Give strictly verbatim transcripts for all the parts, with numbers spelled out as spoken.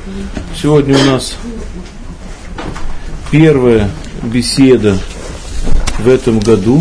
Сегодня у нас первая беседа в этом году.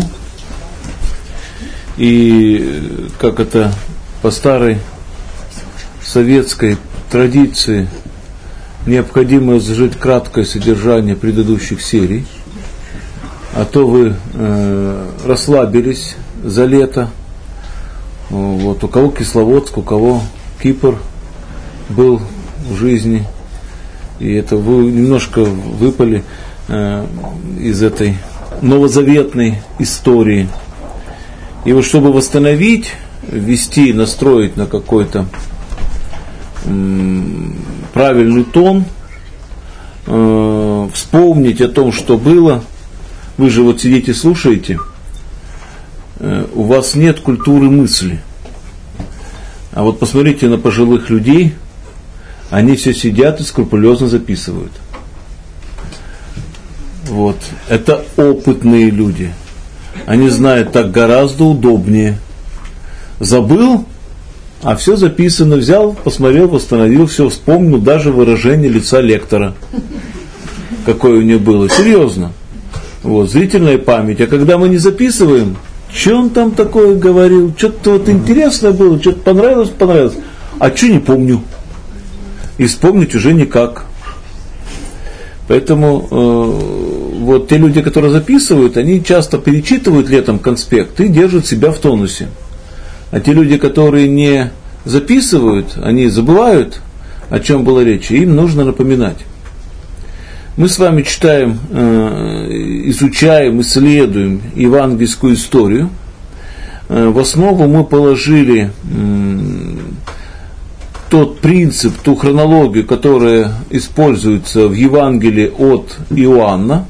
И как это по старой советской традиции необходимо изложить краткое содержание предыдущих серий. А то вы э, расслабились за лето. Вот, у кого Кисловодск, у кого Кипр был в жизни. И это вы немножко выпали э, из этой новозаветной истории. И вот чтобы восстановить, ввести, настроить на какой-то м, правильный тон, э, вспомнить о том, что было. Вы же вот сидите, слушаете, э, у вас нет культуры мысли. А вот посмотрите на пожилых людей, они все сидят и скрупулезно записывают. Вот. Это опытные люди. Они знают, так гораздо удобнее. Забыл, а все записано, взял, посмотрел, восстановил, все вспомнил, даже выражение лица лектора, какое у него было. Серьезно. Вот, зрительная память. А когда мы не записываем, что он там такое говорил, что-то вот интересное было, что-то понравилось, понравилось, а что не помню. И вспомнить уже никак. Поэтому э, вот те люди, которые записывают, они часто перечитывают летом конспект и держат себя в тонусе. А те люди, которые не записывают, они забывают, о чем была речь, и им нужно напоминать. Мы с вами читаем, э, изучаем, исследуем евангельскую историю. Э, в основу мы положили э, тот принцип, ту хронологию, которая используется в Евангелии от Иоанна.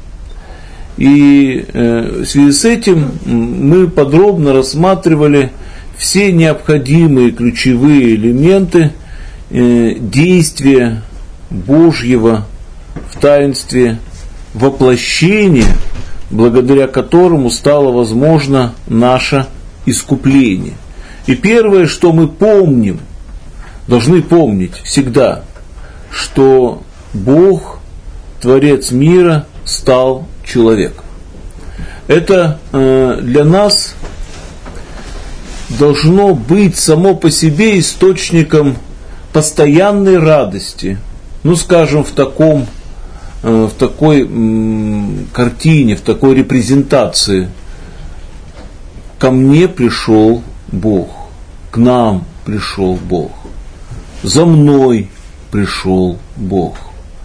И э, в связи с этим мы подробно рассматривали все необходимые ключевые элементы э, действия Божьего в таинстве воплощения, благодаря которому стало возможно наше искупление. И первое, что мы помним, должны помнить всегда, что Бог, Творец мира, стал человеком. Это э, для нас должно быть само по себе источником постоянной радости. Ну, скажем, в таком, э, в такой м, картине, в такой репрезентации. Ко мне пришел Бог, к нам пришел Бог. За мной пришел Бог.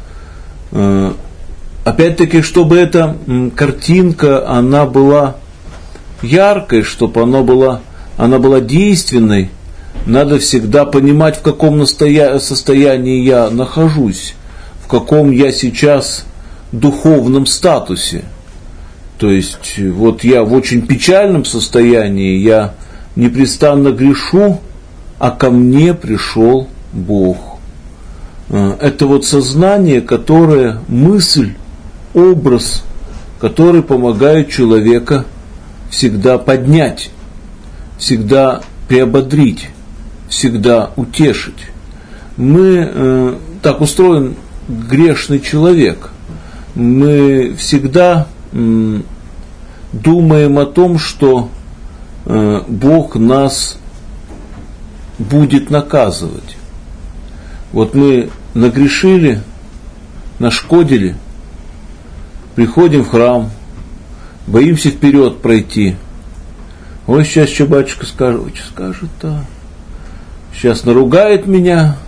Опять-таки, чтобы эта картинка, она была яркой, чтобы она была, она была действенной, надо всегда понимать, в каком состоянии я нахожусь, в каком я сейчас духовном статусе. То есть, вот я в очень печальном состоянии, я непрестанно грешу, а ко мне пришел Бог. Это вот сознание, которое, мысль, образ, который помогает человека всегда поднять, всегда приободрить, всегда утешить. Мы э, так устроен грешный человек. Мы всегда э, думаем о том, что э, Бог нас будет наказывать. Вот мы нагрешили, нашкодили, приходим в храм, боимся вперед пройти. Ой, сейчас что батюшка скажет, ой, что скажет-то? Сейчас наругает меня,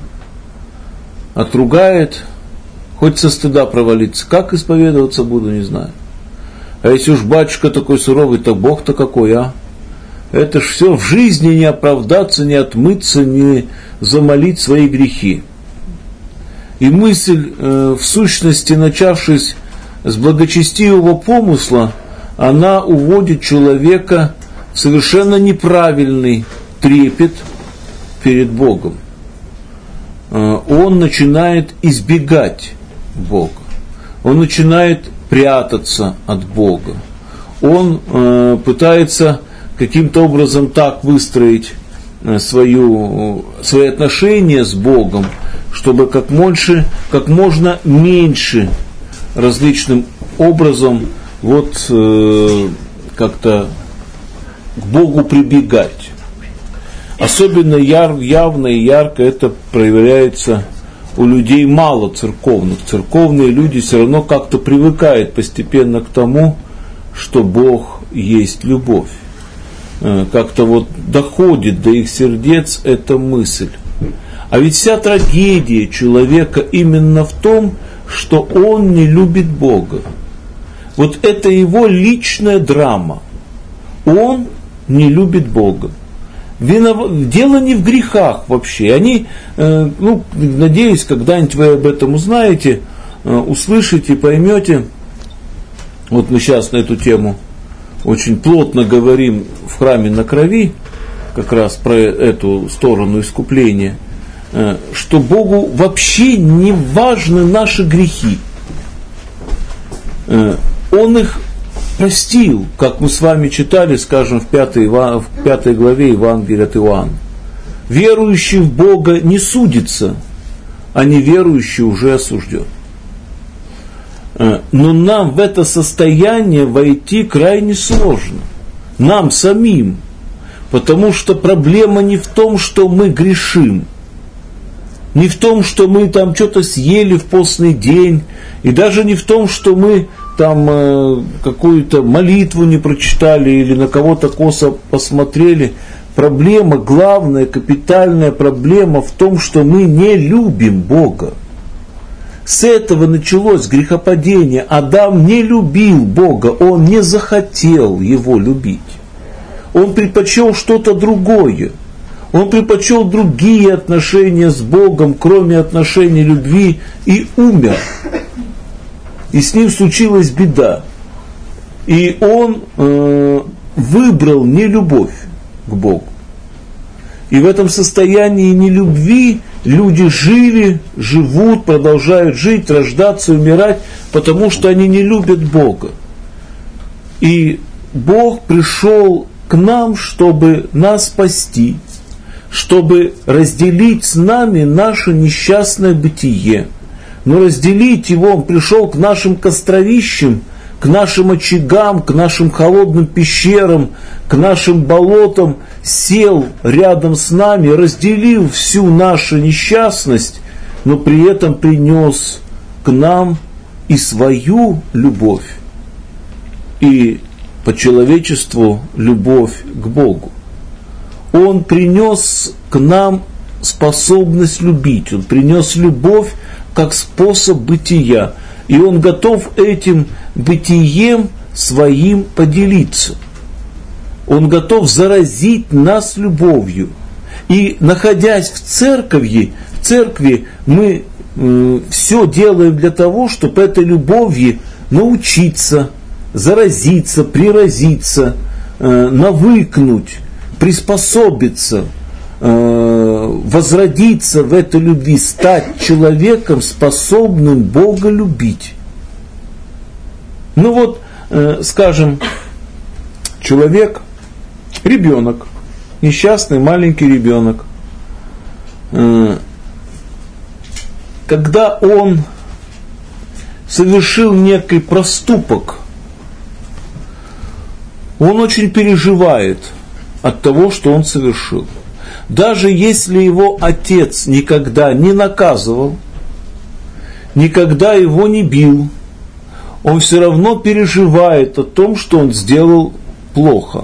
отругает, хоть со стыда провалиться. Как исповедоваться буду, не знаю. А если уж батюшка такой суровый, то Бог-то какой, а? Это ж все в жизни не оправдаться, не отмыться, не замолить свои грехи. И мысль, э, в сущности, начавшись с благочестивого помысла, она уводит человека в совершенно неправильный трепет перед Богом. Э, он начинает избегать Бога. Он начинает прятаться от Бога. Он э, пытается каким-то образом так выстроить свою, свои отношения с Богом, чтобы как, больше, как можно меньше различным образом вот э, как-то к Богу прибегать. Особенно яр, явно и ярко это проявляется у людей мало церковных. Церковные люди все равно как-то привыкают постепенно к тому, что Бог есть любовь. Как-то вот доходит до их сердец эта мысль. А ведь вся трагедия человека именно в том, что он не любит Бога. Вот это его личная драма. Он не любит Бога. Винов... Дело не в грехах вообще. Они, э, ну, надеюсь, когда-нибудь вы об этом узнаете, э, услышите, поймете. Вот мы сейчас на эту тему очень плотно говорим в храме на крови, как раз про эту сторону искупления, э, что Богу вообще не важны наши грехи. Э, Он их простил, как мы с вами читали, скажем, в пятой, в пятой главе Евангелия от Иоанна. Верующий в Бога не судится, а неверующий уже осужден. Но нам в это состояние войти крайне сложно. Нам самим. Потому что проблема не в том, что мы грешим. Не в том, что мы там что-то съели в постный день. И даже не в том, что мы там э, какую-то молитву не прочитали или на кого-то косо посмотрели. Проблема, главная, капитальная проблема в том, что мы не любим Бога. С этого началось грехопадение. Адам не любил Бога, он не захотел его любить. Он предпочел что-то другое. Он предпочел другие отношения с Богом, кроме отношений любви, и умер. И с ним случилась беда. И он э, выбрал нелюбовь к Богу. И в этом состоянии нелюбви люди жили, живут, продолжают жить, рождаться, умирать, потому что они не любят Бога. И Бог пришел к нам, чтобы нас спасти, чтобы разделить с нами наше несчастное бытие. Но разделить его Он пришел к нашим костровищам, к нашим очагам, к нашим холодным пещерам, к нашим болотам, сел рядом с нами, разделил всю нашу несчастность, но при этом принес к нам и свою любовь, и по человечеству любовь к Богу. Он принес к нам способность любить, Он принес любовь как способ бытия, и Он готов этим бытием своим поделиться. Он готов заразить нас любовью. И находясь в церкви, в церкви мы э, все делаем для того, чтобы этой любовью научиться, заразиться, приразиться, э, навыкнуть, приспособиться, э, возродиться в этой любви, стать человеком, способным Бога любить. Ну вот, э, скажем, человек, ребенок, несчастный маленький ребенок, э, когда он совершил некий проступок, он очень переживает от того, что он совершил. Даже если его отец никогда не наказывал, никогда его не бил, он все равно переживает о том, что он сделал плохо.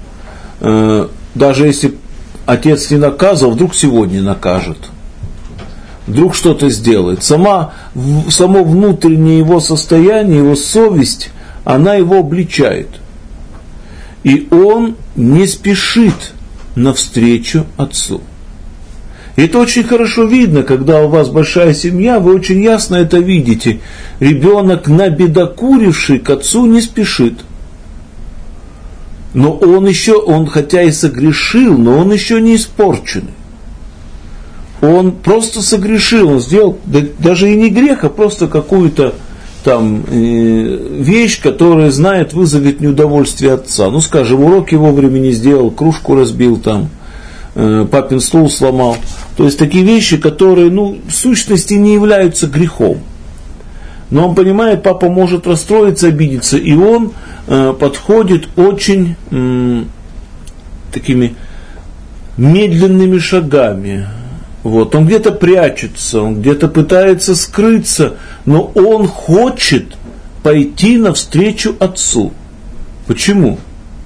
Даже если отец не наказывал, вдруг сегодня накажет. Вдруг что-то сделает. Сама, само внутреннее его состояние, его совесть, она его обличает. И он не спешит навстречу отцу. И это очень хорошо видно, когда у вас большая семья, вы очень ясно это видите. Ребенок, набедокуривший, к отцу не спешит. Но он еще, он хотя и согрешил, но он еще не испорченный. Он просто согрешил, он сделал даже и не грех, а просто какую-то там э, вещь, которая, знает, вызовет неудовольствие отца. Ну, скажем, уроки вовремя не сделал, кружку разбил там, э, папин стул сломал. То есть такие вещи, которые, ну, в сущности не являются грехом. Но он понимает, папа может расстроиться, обидеться, и он э, подходит очень э, такими медленными шагами. Вот. Он где-то прячется, он где-то пытается скрыться, но он хочет пойти навстречу отцу. Почему?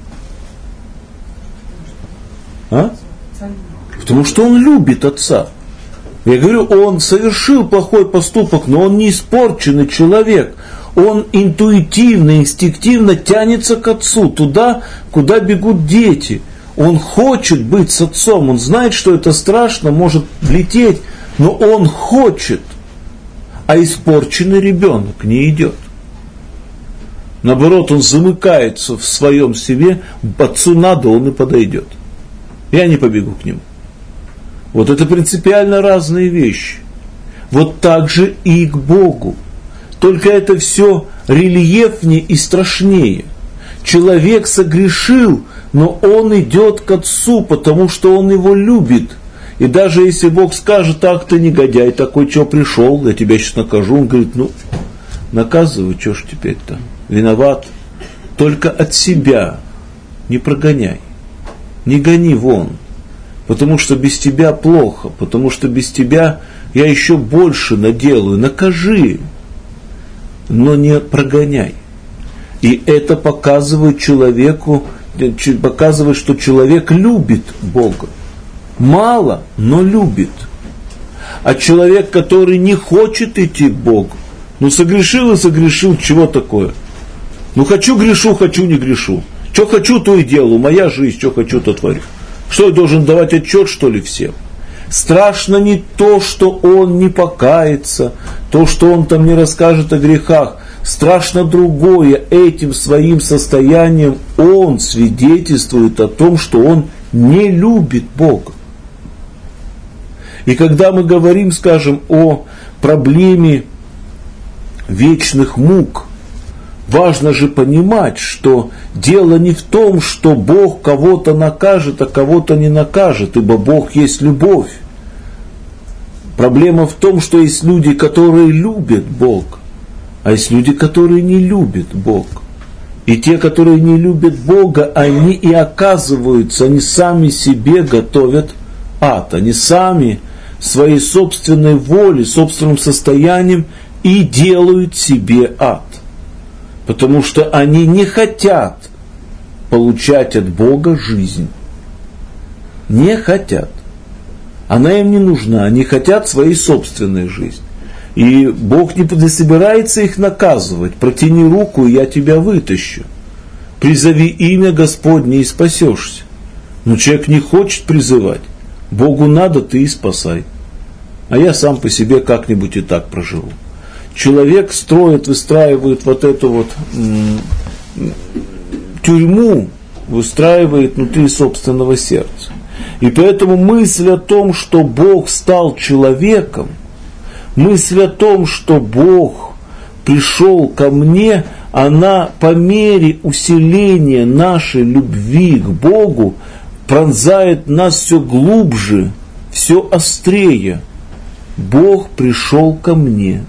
А? Потому что он любит отца. Я говорю, он совершил плохой поступок, но он не испорченный человек. Он интуитивно, инстинктивно тянется к отцу, туда, куда бегут дети. Он хочет быть с отцом, он знает, что это страшно, может влететь, но он хочет. А испорченный ребенок не идет. Наоборот, он замыкается в своем себе, отцу надо, он и подойдет. Я не побегу к нему. Вот это принципиально разные вещи. Вот так же и к Богу. Только это все рельефнее и страшнее. Человек согрешил, но он идет к Отцу, потому что он его любит. И даже если Бог скажет, ах ты негодяй такой, что пришел, я тебя сейчас накажу, он говорит, ну, наказывай, что ж теперь-то, виноват. Только от себя не прогоняй, не гони вон. Потому что без тебя плохо, потому что без тебя я еще больше наделаю. Накажи, но не прогоняй. И это показывает человеку, показывает, что человек любит Бога. Мало, но любит. А человек, который не хочет идти к Богу, ну согрешил и согрешил, чего такое? Ну хочу грешу, хочу не грешу. Что хочу, то и делаю. Моя жизнь, что хочу, то творю. Что, я должен давать отчет, что ли, всем? Страшно не то, что он не покается, то, что он там не расскажет о грехах. Страшно другое. Этим своим состоянием он свидетельствует о том, что он не любит Бога. И когда мы говорим, скажем, о проблеме вечных мук, важно же понимать, что дело не в том, что Бог кого-то накажет, а кого-то не накажет, ибо Бог есть любовь. Проблема в том, что есть люди, которые любят Бога, а есть люди, которые не любят Бога. И те, которые не любят Бога, они и оказываются, они сами себе готовят ад, они сами своей собственной волей, собственным состоянием и делают себе ад. Потому что они не хотят получать от Бога жизнь. Не хотят. Она им не нужна. Они хотят своей собственной жизни. И Бог не собирается их наказывать. Протяни руку, и я тебя вытащу. Призови имя Господне и спасешься. Но человек не хочет призывать. Богу надо, ты и спасай. А я сам по себе как-нибудь и так проживу. Человек строит, выстраивает вот эту вот м- тюрьму, выстраивает внутри собственного сердца. И поэтому мысль о том, что Бог стал человеком, мысль о том, что Бог пришел ко мне, она по мере усиления нашей любви к Богу пронзает нас все глубже, все острее. Бог пришел ко мне.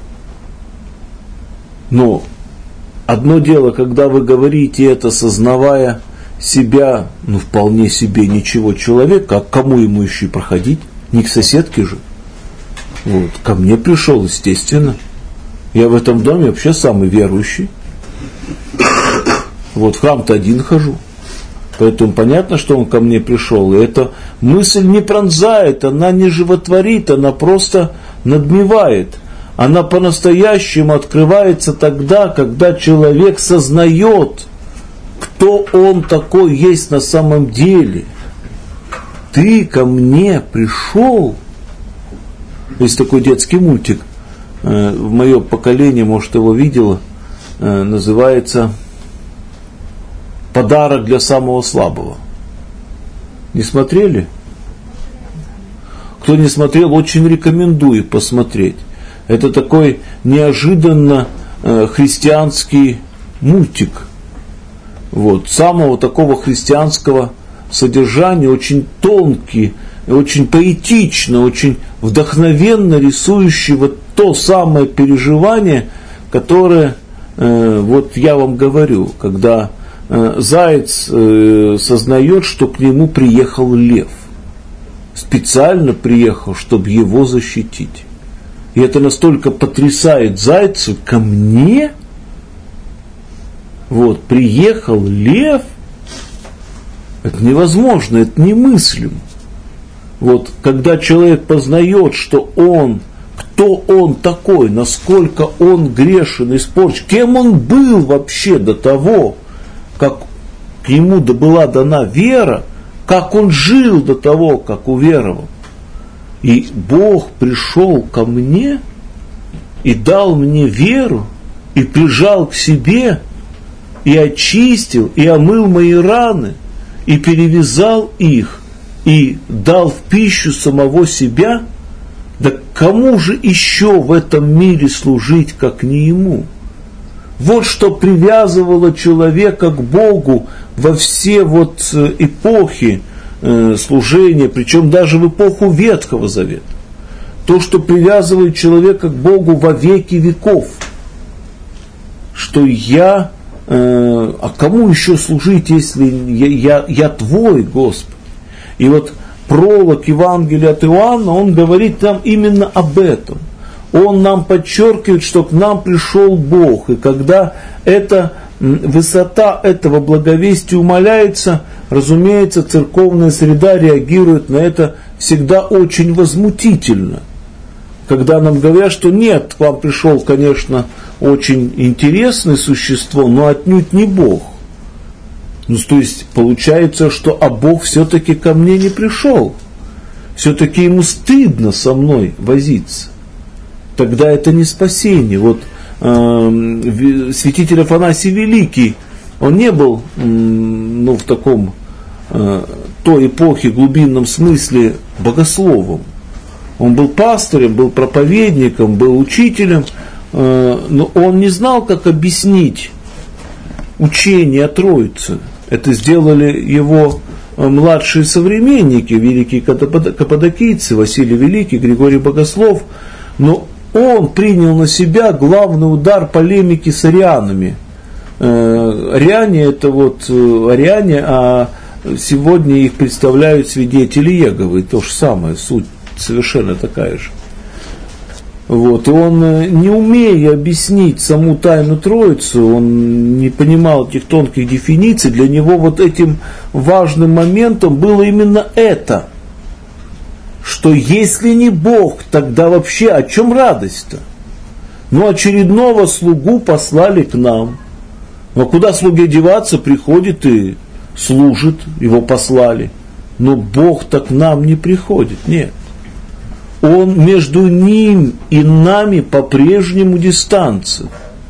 Но одно дело, когда вы говорите это, сознавая себя, ну, вполне себе ничего человека, а к кому ему еще и проходить? Не к соседке же. Вот. Ко мне пришел, естественно. Я в этом доме вообще самый верующий. Вот, в храм-то один хожу. Поэтому понятно, что он ко мне пришел. И эта мысль не пронзает, она не животворит, она просто надмевает. Она по-настоящему открывается тогда, когда человек сознает, кто он такой есть на самом деле. Ты ко мне пришел. Есть такой детский мультик, в мое поколение, может, его видела, называется «Подарок для самого слабого». Не смотрели? Кто не смотрел, очень рекомендую посмотреть. Это такой неожиданно э, христианский мультик. Вот, самого такого христианского содержания, очень тонкий, очень поэтично, очень вдохновенно рисующий вот то самое переживание, которое э, вот я вам говорю, когда э, заяц э, сознает, что к нему приехал лев, специально приехал, чтобы его защитить. И это настолько потрясает зайца: ко мне вот приехал лев. Это невозможно, это немыслимо. Вот когда человек познает, что он, кто он такой, насколько он грешен, испорчен, кем он был вообще до того, как к нему была дана вера, как он жил до того, как уверовал. И Бог пришел ко мне и дал мне веру, и прижал к себе, и очистил, и омыл мои раны, и перевязал их, и дал в пищу самого себя. Да кому же еще в этом мире служить, как не ему? Вот что привязывало человека к Богу во все вот эпохи э, служения, причем даже в эпоху Ветхого Завета. То, что привязывает человека к Богу во веки веков. Что я, э, а кому еще служить, если я, я, я твой, Господь? И вот пролог Евангелия от Иоанна, он говорит нам именно об этом. Он нам подчеркивает, что к нам пришел Бог. И когда эта высота этого благовестия умаляется, разумеется, церковная среда реагирует на это всегда очень возмутительно. Когда нам говорят, что нет, к вам пришел, конечно, очень интересное существо, но отнюдь не Бог. Ну, то есть получается, что а Бог все-таки ко мне не пришел. Все-таки ему стыдно со мной возиться. Тогда это не спасение. Вот э, святитель Афанасий Великий, он не был э, ну, в таком э, той эпохе глубинном смысле богословом. Он был пастырем, был проповедником, был учителем, э, но он не знал, как объяснить учение о Троице. Это сделали его младшие современники, великие каппадокийцы, Василий Великий, Григорий Богослов. Но он принял на себя главный удар полемики с арианами. Ариане это вот ариане, а сегодня их представляют свидетели Иеговы. То же самое, суть совершенно такая же. Вот. И он, не умея объяснить саму тайну Троицы, он не понимал этих тонких дефиниций, для него вот этим важным моментом было именно это, что если не Бог, тогда вообще о чем радость-то? Ну, очередного слугу послали к нам. Ну, а куда слуге деваться? Приходит и служит, его послали. Но Бог-то к нам не приходит, нет. Он между ним и нами по-прежнему дистанция.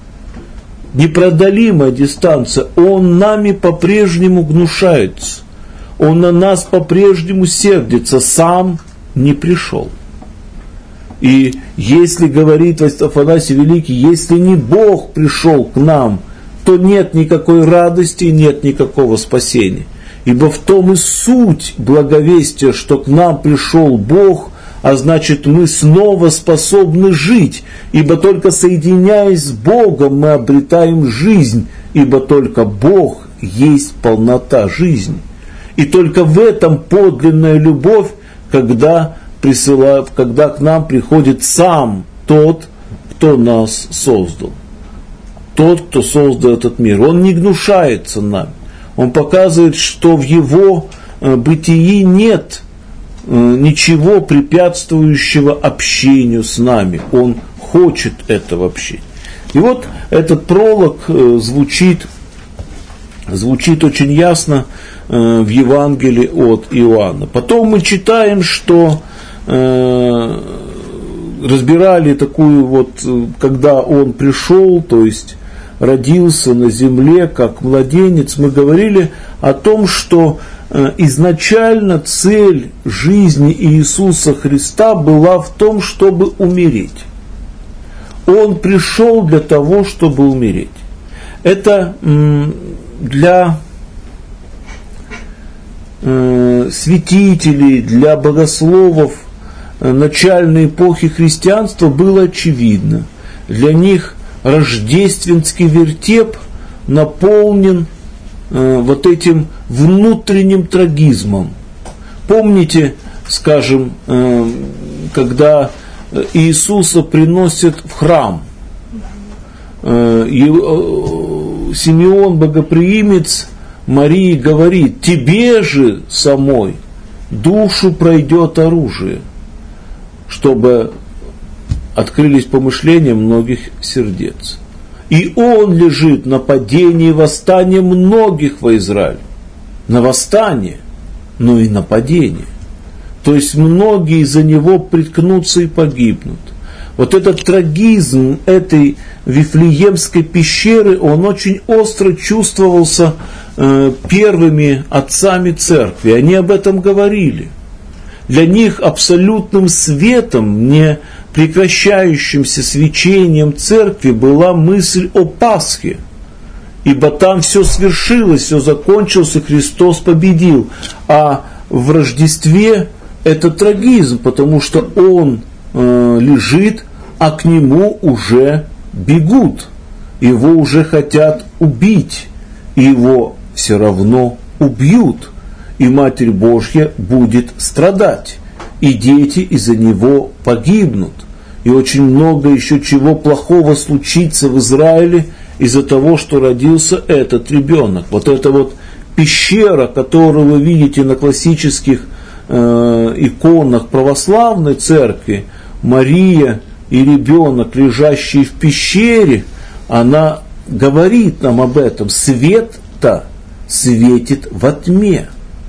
Непреодолимая дистанция. Он нами по-прежнему гнушается. Он на нас по-прежнему сердится. Сам не пришел. И если, говорит Афанасий Великий, если не Бог пришел к нам, то нет никакой радости, нет никакого спасения. Ибо в том и суть благовестия, что к нам пришел Бог, а значит, мы снова способны жить, ибо только соединяясь с Богом, мы обретаем жизнь, ибо только Бог есть полнота жизни. И только в этом подлинная любовь, когда, присылает, когда к нам приходит сам тот, кто нас создал. Тот, кто создал этот мир. Он не гнушается нами. Он показывает, что в его бытии нет ничего препятствующего общению с нами. Он хочет этого общения. И вот этот пролог звучит, звучит очень ясно в Евангелии от Иоанна. Потом мы читаем, что разбирали такую вот, когда он пришел, то есть родился на земле как младенец, мы говорили о том, что изначально цель жизни Иисуса Христа была в том, чтобы умереть. Он пришел для того, чтобы умереть. Это для э, святителей, для богословов э, начальной эпохи христианства было очевидно. Для них рождественский вертеп наполнен э, вот этим внутренним трагизмом. Помните, скажем, э, когда Иисуса приносят в храм, э, и, э, Симеон Богоприимец Марии говорит: тебе же самой душу пройдет оружие, чтобы открылись помышления многих сердец. И он лежит на падении и восстании многих во Израиле. На восстание, но и на падение. То есть многие из-за него приткнутся и погибнут. Вот этот трагизм этой Вифлеемской пещеры, он очень остро чувствовался э, первыми отцами церкви. Они об этом говорили. Для них абсолютным светом, не прекращающимся свечением церкви, была мысль о Пасхе. Ибо там все свершилось, все закончилось, и Христос победил. А в Рождестве это трагизм, потому что он э, лежит, а к нему уже бегут. Его уже хотят убить, и его все равно убьют. И Матерь Божья будет страдать, и дети из-за него погибнут. И очень много еще чего плохого случится в Израиле из-за того, что родился этот ребенок. Вот эта вот пещера, которую вы видите на классических э, иконах православной церкви, Мария и ребенок, лежащий в пещере, она говорит нам об этом. Свет-то светит во тьме.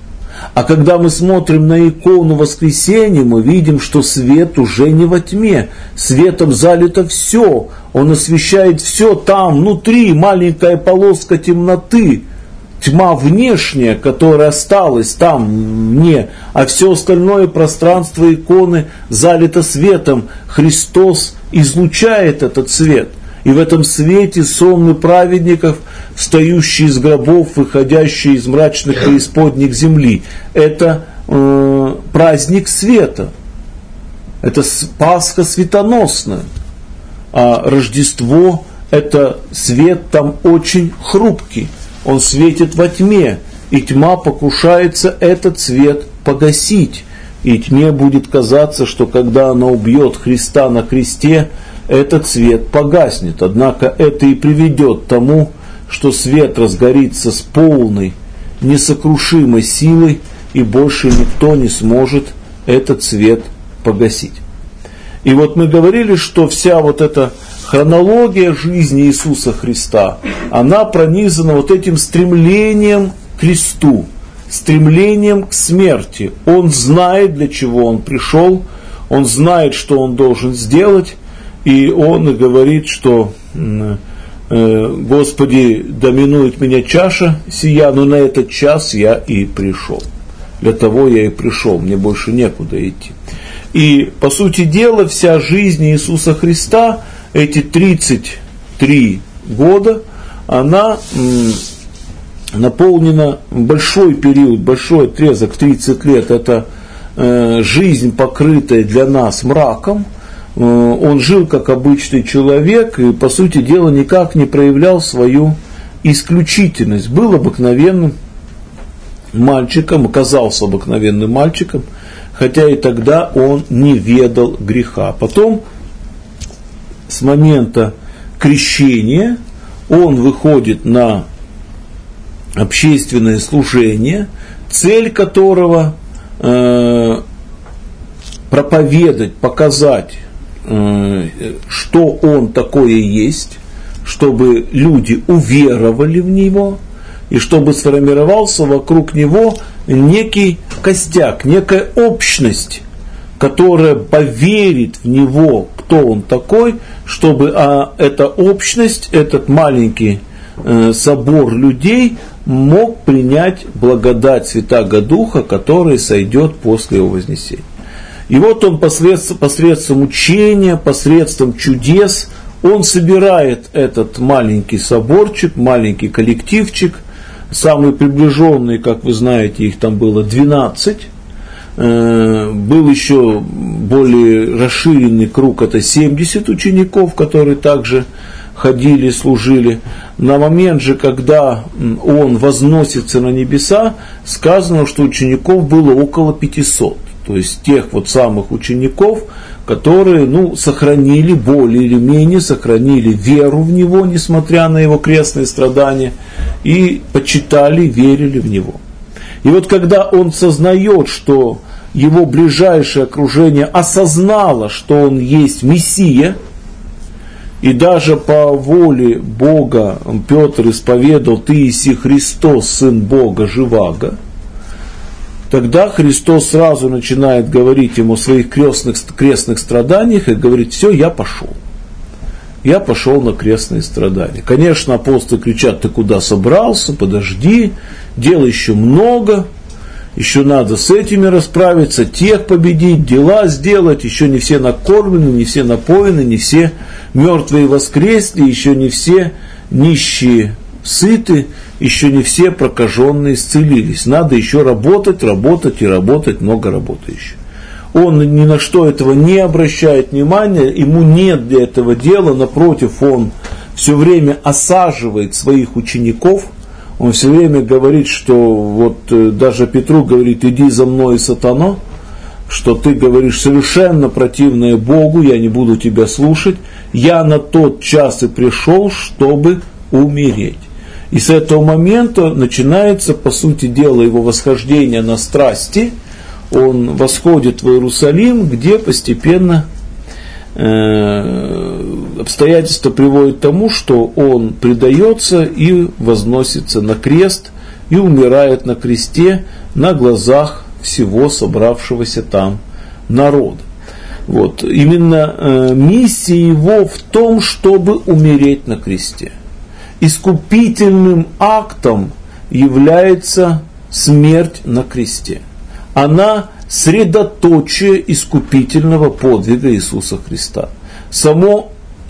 А когда мы смотрим на икону Воскресения, мы видим, что свет уже не во тьме. Светом залито все. Он освещает все там, внутри, маленькая полоска темноты. Тьма внешняя, которая осталась там, вне, а все остальное пространство иконы залито светом. Христос излучает этот свет. И в этом свете сонмы праведников, встающие из гробов, выходящие из мрачных преисподних земли. Это э, праздник света. Это Пасха светоносная. А Рождество – это свет там очень хрупкий. Он светит во тьме. И тьма покушается этот свет погасить. И тьме будет казаться, что когда она убьет Христа на кресте, этот свет погаснет. Однако это и приведет к тому, что свет разгорится с полной, несокрушимой силой, и больше никто не сможет этот свет погасить. И вот мы говорили, что вся вот эта хронология жизни Иисуса Христа, она пронизана вот этим стремлением к кресту, стремлением к смерти. Он знает, для чего он пришел, он знает, что он должен сделать, и он говорит, что «Господи, доминует меня чаша сия, но на этот час я и пришел». Для того я и пришел, мне больше некуда идти. И, по сути дела, вся жизнь Иисуса Христа, эти тридцать три года, она наполнена большой период, большой отрезок, тридцать лет, это жизнь, покрытая для нас мраком. Он жил как обычный человек и, по сути дела, никак не проявлял свою исключительность. Был обыкновенным мальчиком, оказался обыкновенным мальчиком, хотя и тогда он не ведал греха. Потом, с момента крещения, он выходит на общественное служение, цель которого э, проповедать, показать, что он такое есть, чтобы люди уверовали в него, и чтобы сформировался вокруг него некий костяк, некая общность, которая поверит в него, кто он такой, чтобы а, эта общность, этот маленький э, собор людей мог принять благодать Святаго Духа, который сойдет после его вознесения. И вот он посредством, посредством учения, посредством чудес, он собирает этот маленький соборчик, маленький коллективчик, самые приближенные, как вы знаете, их там было двенадцать. Был еще более расширенный круг, это семьдесят учеников, которые также ходили, служили. На момент же, когда он возносится на небеса, сказано, что учеников было около пятисот. То есть тех вот самых учеников, которые, ну, сохранили, более или менее сохранили веру в него, несмотря на его крестные страдания, и почитали, верили в него. И вот когда он сознает, что его ближайшее окружение осознало, что он есть Мессия, и даже по воле Бога Петр исповедовал: «Ты иси Христос, Сын Бога живаго», тогда Христос сразу начинает говорить ему о своих крестных, крестных страданиях и говорит: все, я пошел. Я пошел на крестные страдания. Конечно, апостолы кричат: ты куда собрался, подожди, дел еще много, еще надо с этими расправиться, тех победить, дела сделать, еще не все накормлены, не все напоены, не все мертвые воскресли, еще не все нищие сыты, еще не все прокаженные исцелились. Надо еще работать, работать и работать, много работы еще. Он ни на что этого не обращает внимания, ему нет для этого дела, напротив, он все время осаживает своих учеников, он все время говорит, что вот даже Петру говорит: иди за мной, сатана, что ты говоришь совершенно противное Богу, я не буду тебя слушать, я на тот час и пришел, чтобы умереть. И с этого момента начинается, по сути дела, его восхождение на страсти. Он восходит в Иерусалим, где постепенно э, обстоятельства приводят к тому, что он предается и возносится на крест, и умирает на кресте на глазах всего собравшегося там народа. Вот. Именно э, миссия его в том, чтобы умереть на кресте. Искупительным актом является смерть на кресте. Она средоточие искупительного подвига Иисуса Христа. Само,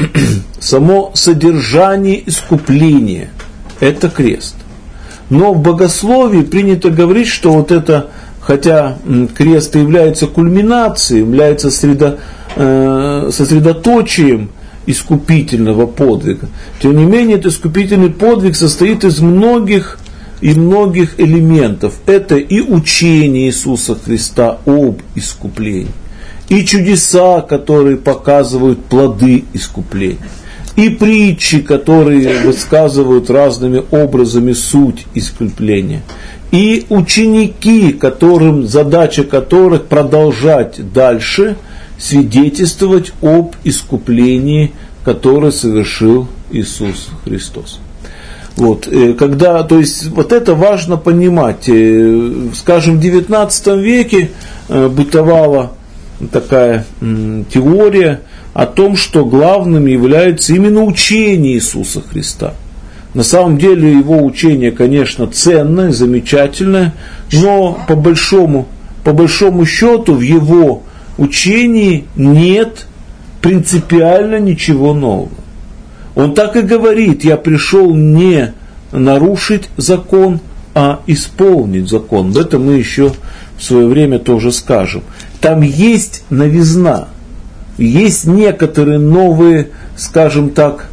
само содержание искупления – это крест. Но в богословии принято говорить, что вот это, хотя крест является кульминацией, является средо, э, сосредоточием искупительного подвига, тем не менее, этот искупительный подвиг состоит из многих и многих элементов. Это и учение Иисуса Христа об искуплении, и чудеса, которые показывают плоды искупления, и притчи, которые высказывают разными образами суть искупления, и ученики, которым, задача которых продолжать дальше свидетельствовать об искуплении, которое совершил Иисус Христос. Вот, когда, то есть, вот это важно понимать. Скажем, в девятнадцатом веке бытовала такая теория о том, что главным является именно учение Иисуса Христа. На самом деле его учение, конечно, ценное, замечательное, но по большому, по большому счету в его учении нет принципиально ничего нового. Он так и говорит: я пришел не нарушить закон, а исполнить закон. Об этом мы еще в свое время тоже скажем. Там есть новизна, есть некоторые новые, скажем так,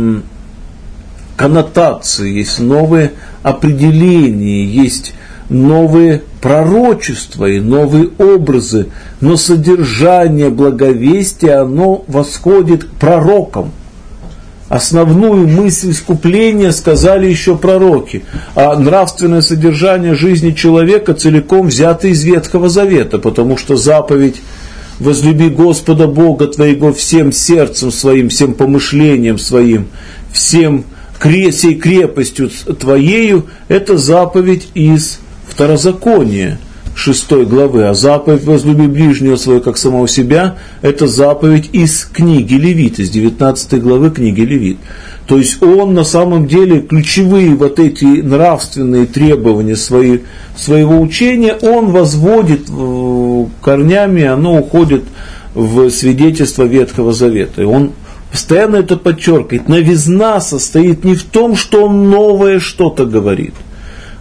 коннотации, есть новые определения, есть новые пророчества и новые образы, но содержание благовестия, оно восходит к пророкам. Основную мысль искупления сказали еще пророки, а нравственное содержание жизни человека целиком взято из Ветхого Завета, потому что заповедь «возлюби Господа Бога твоего всем сердцем своим, всем помышлением своим, всем всей крепостью твоею» – это заповедь из Второзакония, шестой главы, а заповедь «возлюби ближнего своего, как самого себя» – это заповедь из книги Левит, из девятнадцатой главы книги Левит. То есть он на самом деле ключевые вот эти нравственные требования свои, своего учения, он возводит корнями, оно уходит в свидетельство Ветхого Завета. И он постоянно это подчеркивает. Новизна состоит не в том, что он новое что-то говорит,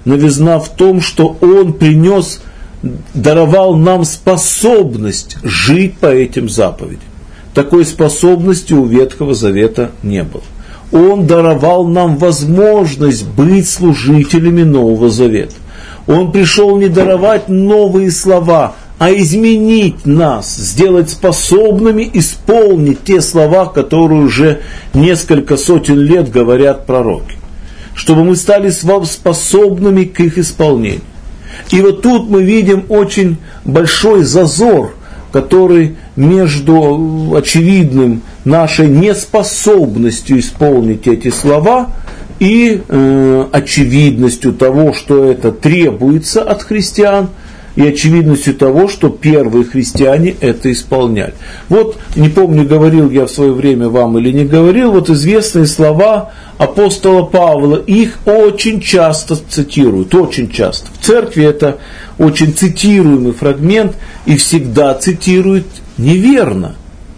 новизна в том, что Он принес, даровал нам способность жить по этим заповедям. Такой способности у Ветхого Завета не было. Он даровал нам возможность быть служителями Нового Завета. Он пришел не даровать новые слова, а изменить нас, сделать способными исполнить те слова, которые уже несколько сотен лет говорят пророки. Чтобы мы стали способными к их исполнению. И вот тут мы видим очень большой зазор, который между очевидным нашей неспособностью исполнить эти слова и э, очевидностью того, что это требуется от христиан, и очевидностью того, что первые христиане это исполняли. Вот, не помню, говорил я в свое время вам или не говорил, вот известные слова апостола Павла, их очень часто цитируют, очень часто. В церкви это очень цитируемый фрагмент, и всегда цитируют неверно.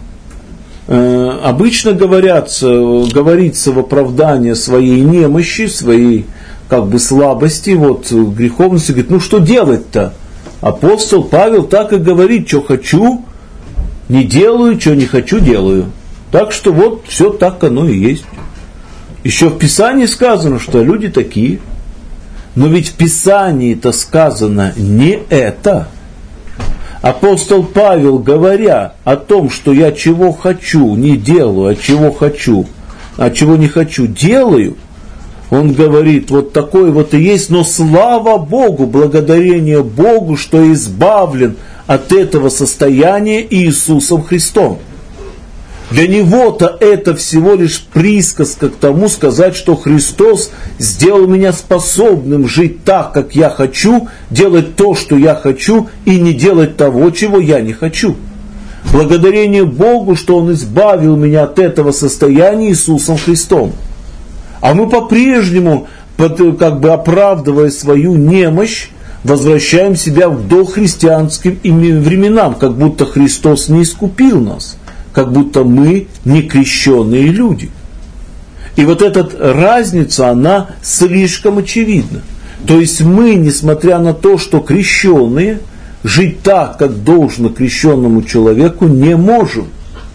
Э, обычно говорятся, говорится в оправдание своей немощи, своей как бы слабости, вот греховности, говорит, ну что делать-то? Апостол Павел так и говорит, что хочу, не делаю, что не хочу, делаю. Так что вот все так оно и есть. Еще в Писании сказано, что люди такие. Но ведь в Писании-то сказано не это. Апостол Павел, говоря о том, что я чего хочу, не делаю, а чего хочу, а чего не хочу, делаю, он говорит, вот такой вот и есть, но слава Богу, благодарение Богу, что избавлен от этого состояния Иисусом Христом. Для него-то это всего лишь присказка к тому сказать, что Христос сделал меня способным жить так, как я хочу, делать то, что я хочу, и не делать того, чего я не хочу. Благодарение Богу, что Он избавил меня от этого состояния Иисусом Христом. А мы по-прежнему, как бы оправдывая свою немощь, возвращаем себя к дохристианским временам, как будто Христос не искупил нас, как будто мы не крещенные люди. И вот эта разница, она слишком очевидна. То есть мы, несмотря на то, что крещенные, жить так, как должно крещенному человеку, не можем.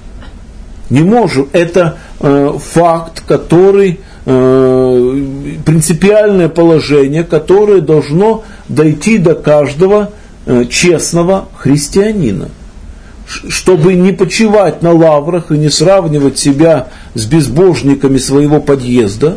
Не можем. Это э, факт, который... принципиальное положение, которое должно дойти до каждого честного христианина. Чтобы не почивать на лаврах и не сравнивать себя с безбожниками своего подъезда,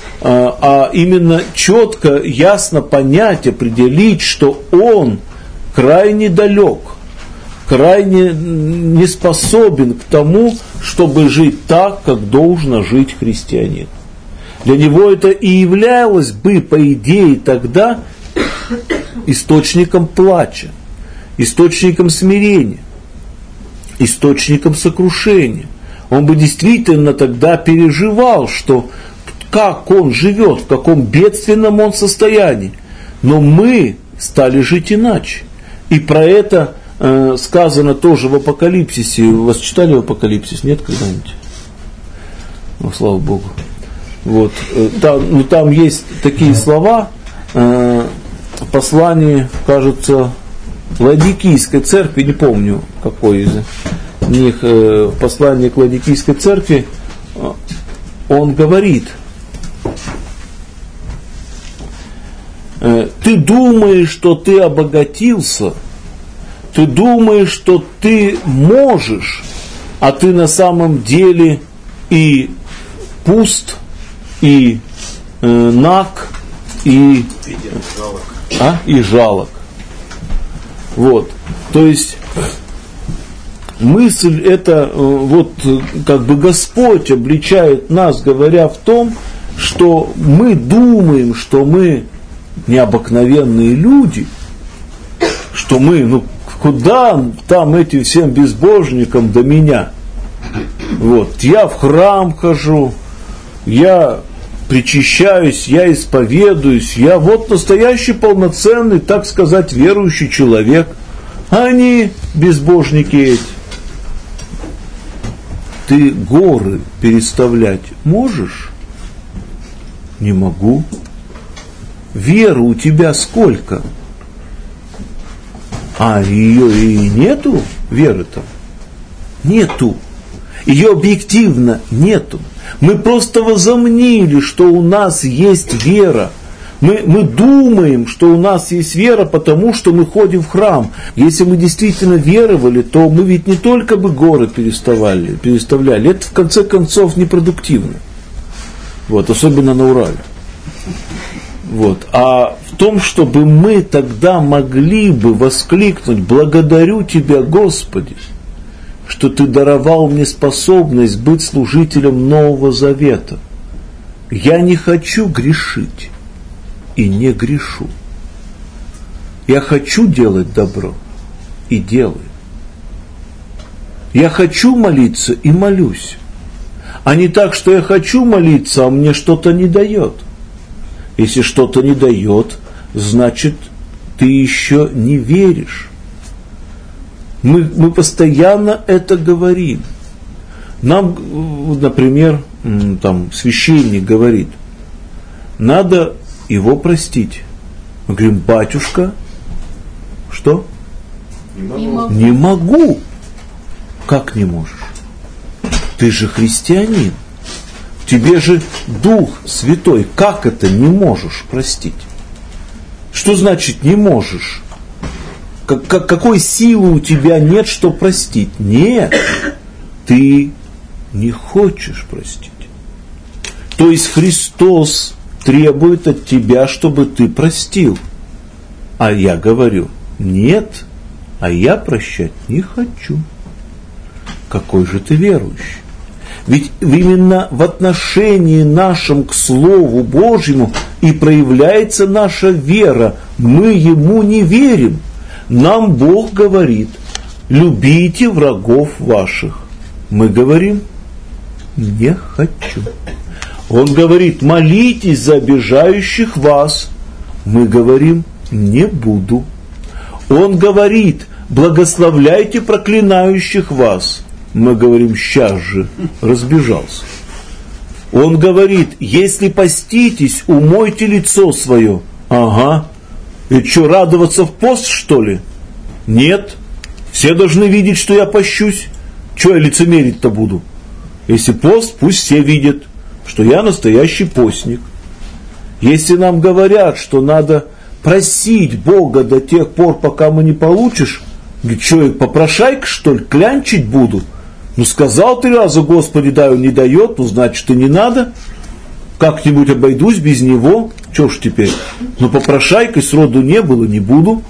а именно четко, ясно понять, определить, что он крайне далек, крайне не способен к тому, чтобы жить так, как должно жить христианин. Для него это и являлось бы, по идее, тогда источником плача, источником смирения, источником сокрушения. Он бы действительно тогда переживал, что как он живет, в каком бедственном он состоянии. Но мы стали жить иначе. И про это э, сказано тоже в Апокалипсисе. Вы вас читали в Апокалипсис? Нет когда-нибудь? Ну, слава Богу. Вот, там, ну, там есть такие слова, э, в послании, кажется, Ладикийской церкви, не помню, какой из них, э, в послании к Ладикийской церкви, э, он говорит, э, ты думаешь, что ты обогатился, ты думаешь, что ты можешь, а ты на самом деле и пуст, и э, наг, и, а? и жалок. Вот. То есть мысль эта, вот как бы Господь обличает нас, говоря в том, что мы думаем, что мы необыкновенные люди, что мы, ну куда там этим всем безбожникам до меня? Вот. Я в храм хожу, я причащаюсь, я исповедуюсь, я вот настоящий полноценный, так сказать, верующий человек, а они безбожники эти. Ты горы переставлять можешь? Не могу. веры у тебя сколько? А ее и нету, веры-то? Нету. Ее объективно нету. Мы просто возомнили, что у нас есть вера. Мы, мы думаем, что у нас есть вера, потому что мы ходим в храм. Если мы действительно веровали, то мы ведь не только бы горы переставали, переставляли. Это в конце концов непродуктивно. Вот, особенно на Урале. Вот. А в том, чтобы мы тогда могли бы воскликнуть: благодарю Тебя, Господи, что Ты даровал мне способность быть служителем Нового Завета. Я не хочу грешить и не грешу. Я хочу делать добро и делаю. Я хочу молиться и молюсь. А не так, что я хочу молиться, а мне что-то не дает. Если что-то не дает, значит, ты еще не веришь. Мы, мы постоянно это говорим. Нам, например, там, священник говорит: надо его простить. Мы говорим: батюшка, что? Не могу. Не могу. Как не можешь? Ты же христианин. Тебе же Дух Святой. Как это не можешь простить? Что значит не можешь? Как, как, какой силы у тебя нет, что простить? Нет. Ты не хочешь простить. То есть Христос требует от тебя, чтобы ты простил. А я говорю: нет, а я прощать не хочу. Какой же ты верующий? Ведь именно в отношении нашем к Слову Божьему и проявляется наша вера. Мы Ему не верим. Нам Бог говорит: любите врагов ваших. Мы говорим: не хочу. Он говорит: молитесь за обижающих вас. Мы говорим: не буду. Он говорит: благословляйте проклинающих вас. Мы говорим: сейчас же, разбежался. Он говорит: если поститесь, умойте лицо свое. Ага. И что, радоваться в пост, что ли? Нет. Все должны видеть, что я пощусь. Что я лицемерить-то буду? Если пост, пусть все видят, что я настоящий постник. Если нам говорят, что надо просить Бога до тех пор, пока мы не получишь, что, попрошайка, что ли, клянчить буду? Ну, сказал три раза: Господи, дай, он не дает, ну, значит, и не надо. Как-нибудь обойдусь без него. Что ж теперь? Ну, попрошайкой сроду не было, не буду.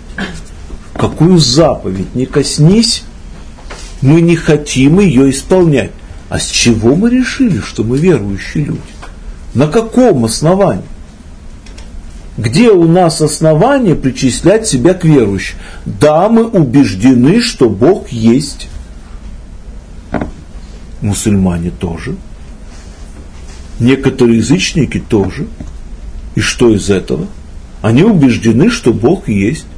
Какую заповедь не коснись, мы не хотим ее исполнять. А с чего мы решили, что мы верующие люди? На каком основании? Где у нас основание причислять себя к верующим? Да, мы убеждены, что Бог есть. Мусульмане тоже. Некоторые язычники тоже. И что из этого? Они убеждены, что Бог есть.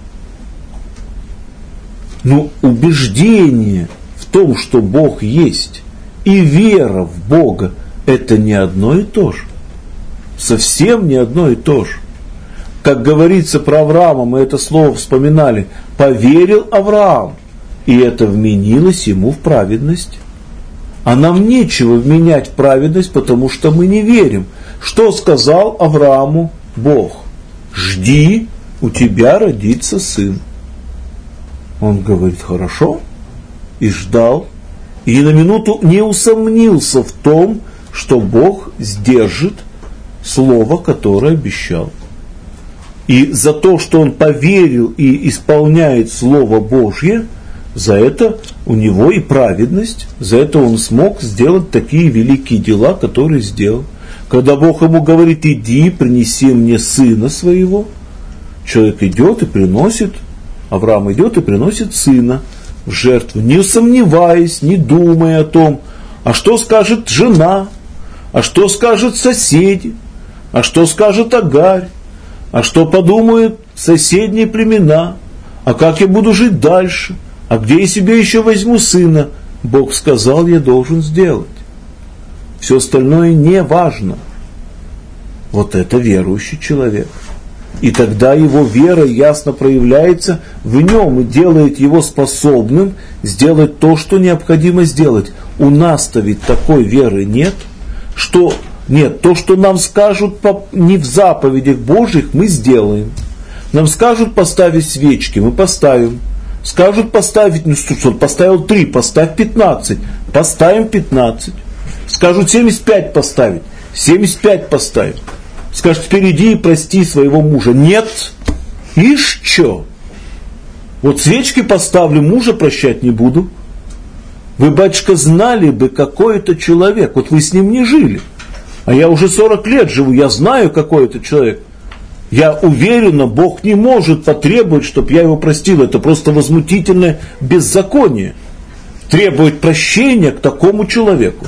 Но убеждение в том, что Бог есть, и вера в Бога – это не одно и то же. Совсем не одно и то же. Как говорится про Авраама, мы это слово вспоминали: поверил Авраам, и это вменилось ему в праведность. А нам нечего вменять в праведность, потому что мы не верим. Что сказал Аврааму Бог? Жди, у тебя родится сын. Он говорит: хорошо. И ждал. И на минуту не усомнился в том, что Бог сдержит слово, которое обещал. И за то, что он поверил и исполняет Слово Божье, за это у него и праведность, за это он смог сделать такие великие дела, которые сделал. Когда Бог ему говорит: иди, принеси мне сына своего, человек идет и приносит, Авраам идет и приносит сына в жертву, не сомневаясь, не думая о том, а что скажет жена, а что скажут соседи, а что скажет Агарь, а что подумают соседние племена, а как я буду жить дальше, а где я себе еще возьму сына? Бог сказал, я должен сделать. Все остальное не важно. вот это верующий человек. И тогда его вера ясно проявляется в нем и делает его способным сделать то, что необходимо сделать. У нас-то ведь такой веры нет, что нет, то, что нам скажут не в заповедях Божьих, мы сделаем. Нам скажут поставить свечки, мы поставим. Скажут поставить, ну что, он поставил три, поставь пятнадцать, поставим пятнадцать. Скажут семьдесят пять поставить, семьдесят пять поставим. Скажут, впереди и прости своего мужа. Нет, ишь чё? Вот свечки поставлю, мужа прощать не буду. Вы, батюшка, знали бы, какой это человек. Вот вы с ним не жили. А я уже сорок лет живу, я знаю, какой это человек. Я уверена, Бог не может потребовать, чтобы я его простил. Это просто возмутительное беззаконие. Требовать прощения к такому человеку.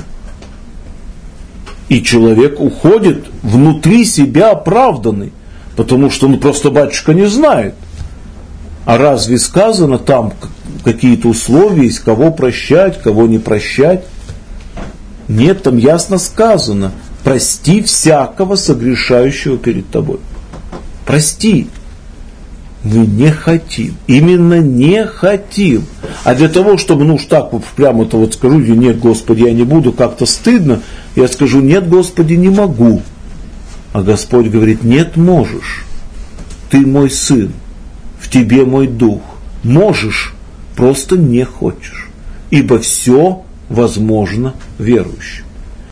И человек уходит внутри себя оправданный, потому что он просто батюшка не знает. А разве сказано там какие-то условия, есть кого прощать, кого не прощать? Нет, там ясно сказано: прости всякого согрешающего перед тобой. Прости. Мы не хотим. Именно не хотим. А для того, чтобы, ну уж так вот прямо-то вот скажу, нет, Господи, я не буду, как-то стыдно, я скажу, нет, Господи, не могу. А Господь говорит, нет, можешь. Ты мой сын, в тебе мой дух. Можешь, просто не хочешь. Ибо все возможно верующим.